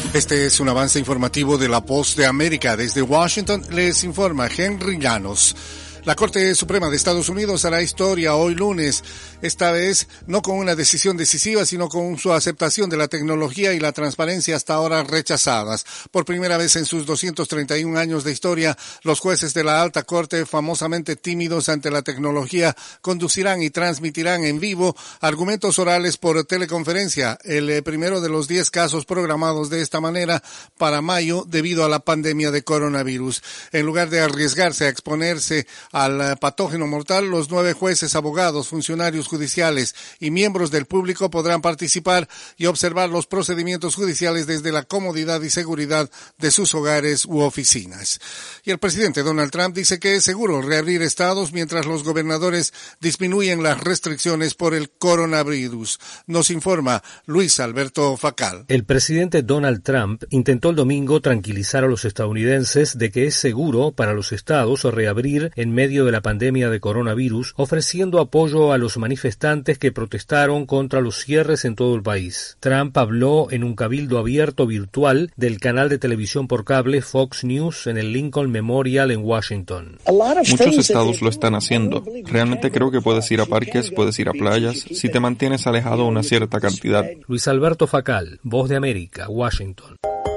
Este es un avance informativo de La Voz de América. Desde Washington les informa Henry Llanos. La Corte Suprema de Estados Unidos hará historia hoy lunes, esta vez no con una decisión decisiva, sino con su aceptación de la tecnología y la transparencia hasta ahora rechazadas. Por primera vez en sus 231 años de historia, los jueces de la Alta Corte, famosamente tímidos ante la tecnología, conducirán y transmitirán en vivo argumentos orales por teleconferencia, el primero de los 10 casos programados de esta manera para mayo debido a la pandemia de coronavirus. En lugar de arriesgarse a exponerse al patógeno mortal, los 9 jueces, abogados, funcionarios judiciales y miembros del público podrán participar y observar los procedimientos judiciales desde la comodidad y seguridad de sus hogares u oficinas. Y el presidente Donald Trump dice que es seguro reabrir estados mientras los gobernadores disminuyen las restricciones por el coronavirus. Nos informa Luis Alberto Facal. El presidente Donald Trump intentó el domingo tranquilizar a los estadounidenses de que es seguro para los estados reabrir en medio de la pandemia de coronavirus, ofreciendo apoyo a los manifestantes que protestaron contra los cierres en todo el país. Trump habló en un cabildo abierto virtual del canal de televisión por cable Fox News en el Lincoln Memorial en Washington. Muchos estados lo están haciendo. Realmente creo que puedes ir a parques, puedes ir a playas, si te mantienes alejado una cierta cantidad. Luis Alberto Facal, Voz de América, Washington.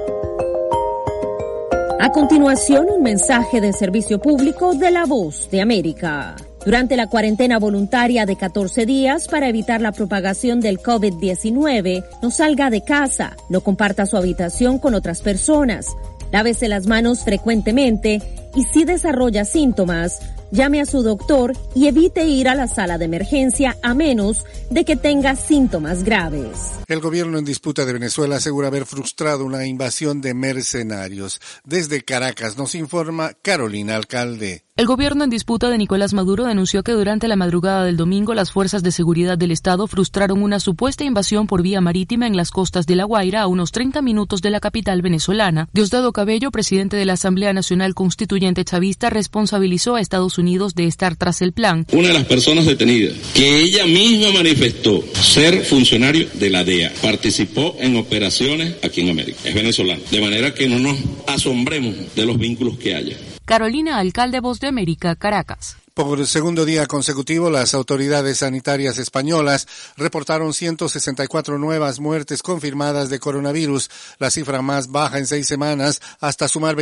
A continuación, un mensaje de servicio público de La Voz de América. Durante la cuarentena voluntaria de 14 días para evitar la propagación del COVID-19, no salga de casa, no comparta su habitación con otras personas, lávese las manos frecuentemente y si desarrolla síntomas, llame a su doctor y evite ir a la sala de emergencia a menos de que tenga síntomas graves. El gobierno en disputa de Venezuela asegura haber frustrado una invasión de mercenarios. Desde Caracas nos informa Carolina Alcalde. El gobierno en disputa de Nicolás Maduro denunció que durante la madrugada del domingo las fuerzas de seguridad del Estado frustraron una supuesta invasión por vía marítima en las costas de La Guaira a unos 30 minutos de la capital venezolana. Diosdado Cabello, presidente de la Asamblea Nacional Constituyente Chavista, responsabilizó a Estados Unidos de estar tras el plan. Una de las personas detenidas, que ella misma manifestó ser funcionario de la DEA, participó en operaciones aquí en América. Es venezolano. De manera que no nos asombremos de los vínculos que haya. Carolina Alcalde, Voz de América, Caracas. Por el segundo día consecutivo, las autoridades sanitarias españolas reportaron 164 nuevas muertes confirmadas de coronavirus, la cifra más baja en 6 semanas, hasta sumar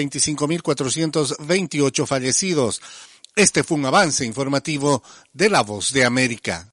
25.428 fallecidos. Este fue un avance informativo de La Voz de América.